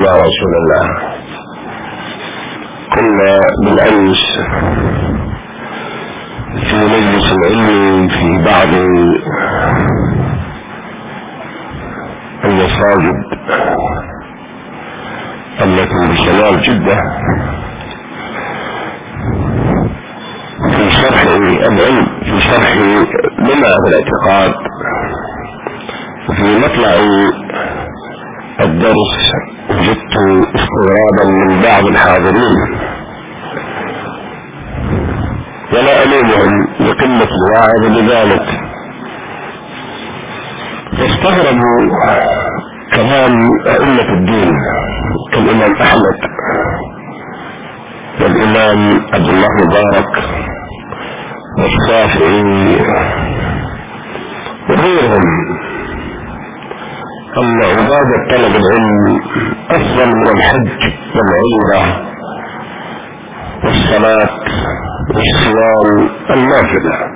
على رسول الله. كنا بالأمس في مجلس العلم في بعض المساجد التي بشمال جدة في شرح العلم، في شرح لمعة الاعتقاد. وفي مطلع الدرس وجدت استغرابا من بعض الحاضرين، ولا ألومهم لقلة الوعي بذلك، فاستغربوا كلام أئمة الدين كالإمام أحمد والإمام عبد الله مبارك والشافعي وغيرهم، أن عبادة طلب العلم أفضل من الحج والعمرة والصلاة والصيام النافلة.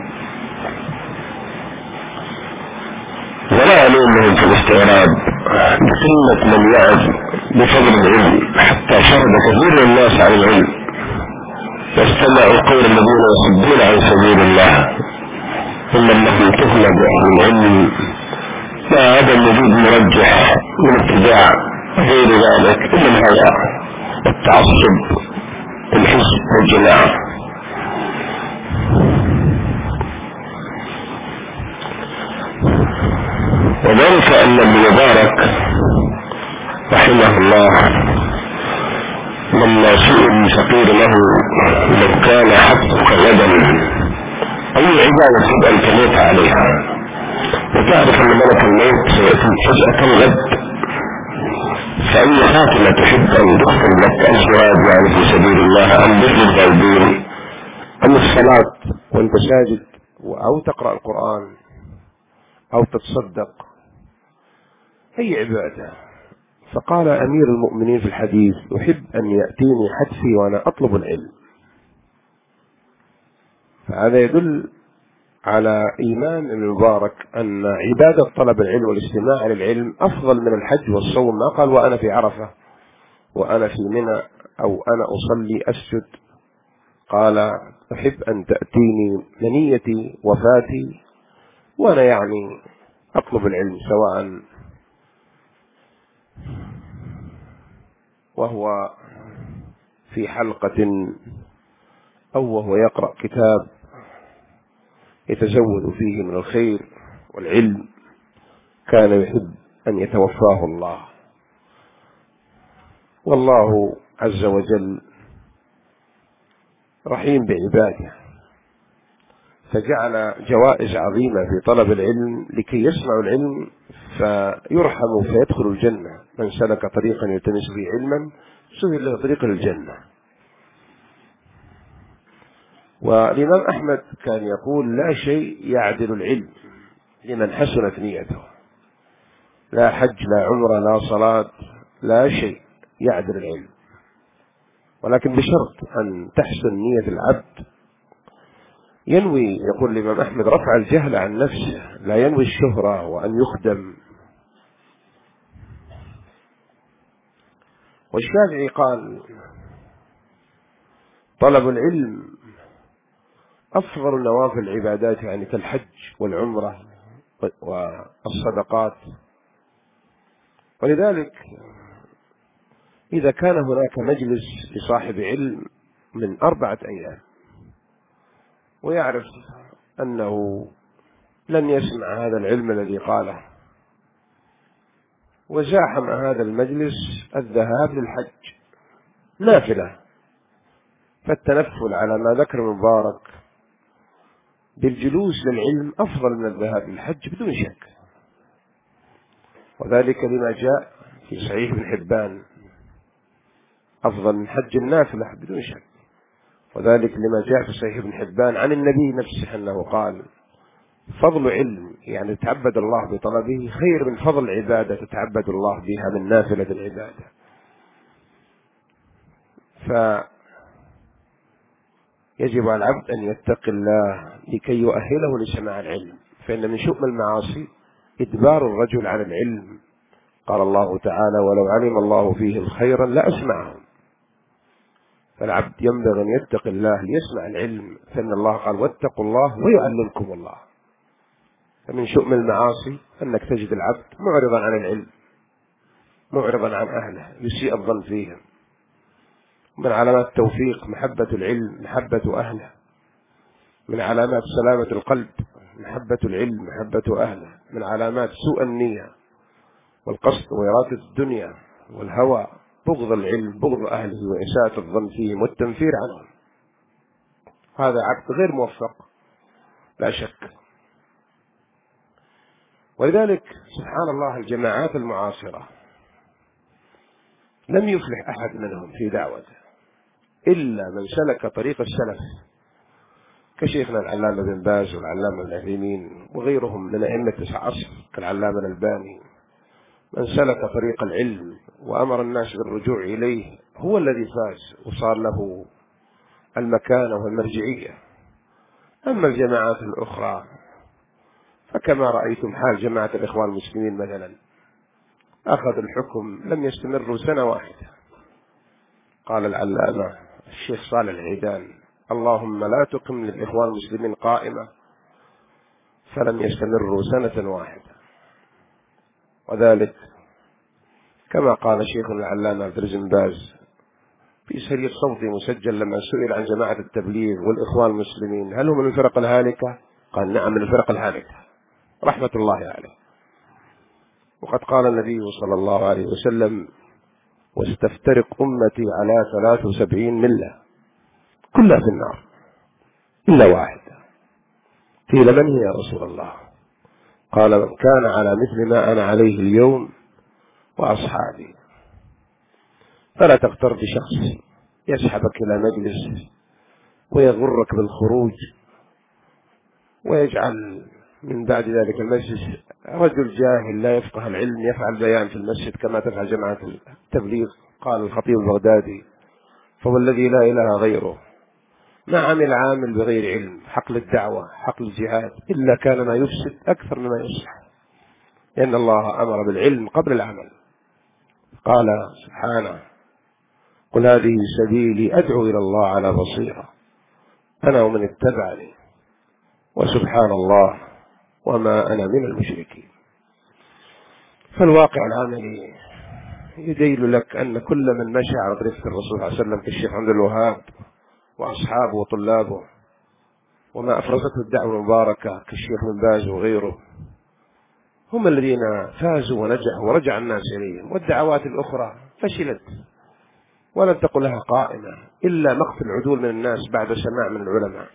ولا ألومهم في الاستغراب بقلة من يعظ بفضل العلم، حتى شرد كثير من الناس عن العلم واستمعوا قول الذين يصدون عن سبيل الله إن التي تفنى بأهل العلم ما هذا الوجود مرجح من ابتداع غير ذلك إلا الهوى والتعصب الحزب والجماعة. وذلك أن ابن مبارك رحمه الله لما سئل فقيل له لو كان حقك غدا أي عبادة تحب أن تموت عليها، وتعرف أن ملك الموت سيأتي فجأة الغد، فأي خاتمة تحب أن تختم لك؟ أزواج يعني في سبيل الله، أم بر الوالدين، أم الصلاة وأنت ساجد، أو تقرأ القرآن، أو تتصدق، أي عبادة؟ فقال أمير المؤمنين في الحديث أحب أن يأتيني حدثي وأنا أطلب العلم. فهذا يدل على إيمان المبارك أن عبادة طلب العلم والاستماع للعلم أفضل من الحج والصوم. ما قال وأنا في عرفة وأنا في منى أو أنا أصلي أسجد، قال أحب أن تأتيني منيتي وفاتي وأنا يعني أطلب العلم، سواء وهو في حلقة أو وهو يقرأ كتاب يتزود فيه من الخير والعلم، كان يحب أن يتوفاه الله. والله عز وجل رحيم بعباده، فجعل جوائز عظيمة في طلب العلم لكي يسمعوا العلم فيرحموا فيدخلوا الجنة. من سلك طريقا يلتمس فيه علما سهل له طريق الجنة. والإمام أحمد كان يقول لا شيء يعدل العلم لمن حسنت نيته، لا حج لا عمرة لا صلاة، لا شيء يعدل العلم، ولكن بشرط أن تحسن نية العبد. ينوي، يقول الإمام أحمد، رفع الجهل عن نفسه، لا ينوي الشهرة وأن يخدم. والشافعي قال طلب العلم أفضل نوافل العبادات، يعني كالحج والعمرة والصدقات. ولذلك إذا كان هناك مجلس لصاحب علم من 4 أيام ويعرف أنه لن يسمع هذا العلم الذي قاله، وزاحم هذا المجلس الذهاب للحج نافلة، فالتنفل على ما ذكر مبارك بالجلوس للعلم أفضل من الذهاب للحج بدون شك. وذلك لما جاء في صحيح ابن حبان أفضل من حج النافلة بدون شك. وذلك لما جاء في صحيح ابن حبان عن النبي نفسه أنه قال فضل علم يعني تتعبد الله بطلبه خير من فضل عبادة تتعبد الله بها من نافلة العبادة. فيجب على العبد أن يتقي الله لكي يؤهله لسماع العلم، فإن من شؤم المعاصي إدبار الرجل عن العلم قال الله تعالى: ولو علم الله فيهم خيرا لأسمعهم. فالعبد ينبغي أن يتقي الله ليسمع العلم، فإن الله قال: واتقوا الله ويعلمكم الله. فمن شؤم المعاصي أنك تجد العبد معرضا عن العلم، معرضا عن أهله، يسيء الظن فيهم. من علامات التوفيق محبة العلم، محبة أهله. من علامات سلامة القلب محبة العلم، محبة أهله. من علامات سوء النية والقصد وإرادة الدنيا والهوى بغض العلم، بغض أهله، وإساءة الظن فيهم والتنفير عنهم. هذا عبد غير موفق لا شك. ولذلك سبحان الله الجماعات المعاصرة لم يفلح أحد منهم في دعوته إلا من سلك طريق السلف، كشيخنا العلامة بن باز والعلامة العثيمين وغيرهم من أئمة العصر كالعلامة الألباني. من سلك طريق العلم وأمر الناس بالرجوع إليه هو الذي فاز وصار له المكانة والمرجعية. أما الجماعات الأخرى فكما رأيتم حال جماعة الإخوان المسلمين مثلا، أخذ الحكم لم يستمروا سنة واحدة. قال العلامة الشيخ صالح العيدان: اللهم لا تقم للإخوان المسلمين قائمة، فلم يستمروا سنة واحدة. وذلك كما قال شيخنا العلامة عبد الرزق بن باز في سرير صوتي مسجل لما سئل عن جماعة التبليغ والإخوان المسلمين هل هم من الفرق الهالكة؟ قال: نعم، من الفرق الهالكة رحمة الله عليه. وقد قال النبي صلى الله عليه وسلم: واستفترق أمتي على 73 ملة كلها في النار إلا واحدة. قيل: من هي يا رسول الله؟ قال: من كان على مثل ما أنا عليه اليوم وأصحابي. فلا تغتر بشخص يسحبك إلى مجلس ويغرك بالخروج ويجعل من بعد ذلك المجلس رجل جاهل لا يفقه العلم يفعل بيان في المسجد كما تفعل جماعة التبليغ. قال الخطيب البغدادي: فهو الذي لا إله غيره ما عمل عامل بغير علم حقل الدعوة حقل الجهاد إلا كان ما يفسد أكثر مما يصلح، لأن الله أمر بالعلم قبل العمل. قال سبحانه: قل هذه سبيلي أدعو إلى الله على بصيرة أنا ومن اتبعني وسبحان الله وما أنا من المشركين. فالواقع العملي يدل لك أن كل من مشى على طريقة الرسول صلى الله عليه وسلم كالشيخ عبد الوهاب وأصحابه وطلابه، وما أفرزته الدعوة المباركة كالشيخ بن باز وغيره، هم الذين فازوا ونجحوا ورجع الناس إليهم. والدعوات الأخرى فشلت ولن تقل لها قائمة إلا مقت العدول من الناس بعد سماع من العلماء،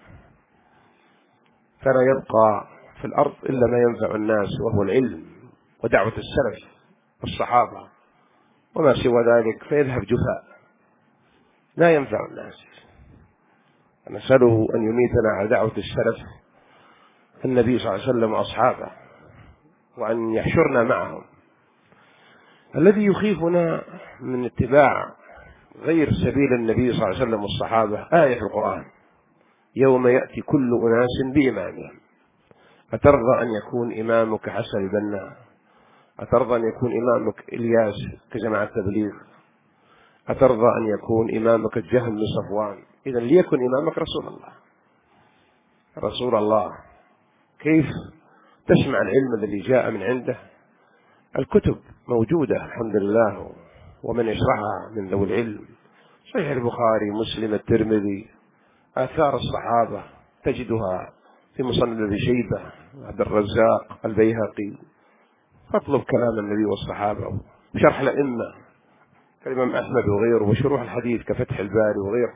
فلا يبقى في الأرض إلا ما ينفع الناس وهو العلم ودعوة السلف والصحابة، وما سوى ذلك فيذهب جفاء لا ينفع الناس. نسأله أن يميتنا على دعوة السلف النبي صلى الله عليه وسلم وأصحابه، وأن يحشرنا معهم. الذي يخيفنا من اتباع غير سبيل النبي صلى الله عليه وسلم والصحابة آية في القرآن: يوم يأتي كل أناس بإمامهم. أترضى أن يكون إمامك حسن البنا؟ أترضى أن يكون إمامك إلياس كجماعة التبليغ؟ أترضى أن يكون إمامك الجهم بن صفوان؟ إذن ليكن إمامك رسول الله. رسول الله كيف تسمع العلم الذي جاء من عنده؟ الكتب موجودة الحمد لله، ومن يشرحها من ذوي العلم: صحيح البخاري، مسلم، الترمذي، آثار الصحابة تجدها في مصنف ابي شيبة، عبد الرزاق، البيهقي. فاطلب كلام النبي والصحابة وشرح الأئمة كالإمام أحمد وغيره، وشروح الحديث كفتح الباري وغيره،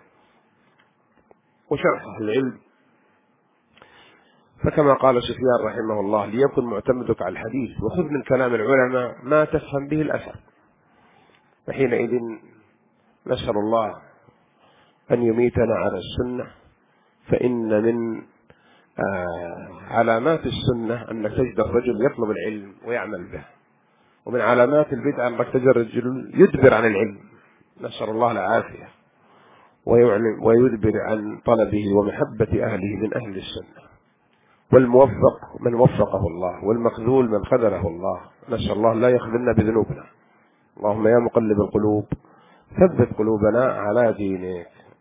وشرح العلم. فكما قال سفيان رحمه الله: ليكن معتمدك على الحديث وخذ من كلام العلماء ما تفهم به الأثر. فحينئذ نسأل الله أن يميتنا على السنة، فإن من علامات السنة أنك تجد الرجل يطلب العلم ويعمل به، ومن علامات البدعة أنك تجد الرجل يدبر عن العلم، نسأل الله العافية، ويدبر عن طلبه ومحبة أهله من أهل السنة. والموفق من وفقه الله، والمخذول من خذله الله. نسأل الله لا يخذلنا بذنوبنا. اللهم يا مقلب القلوب ثبت قلوبنا على دينك.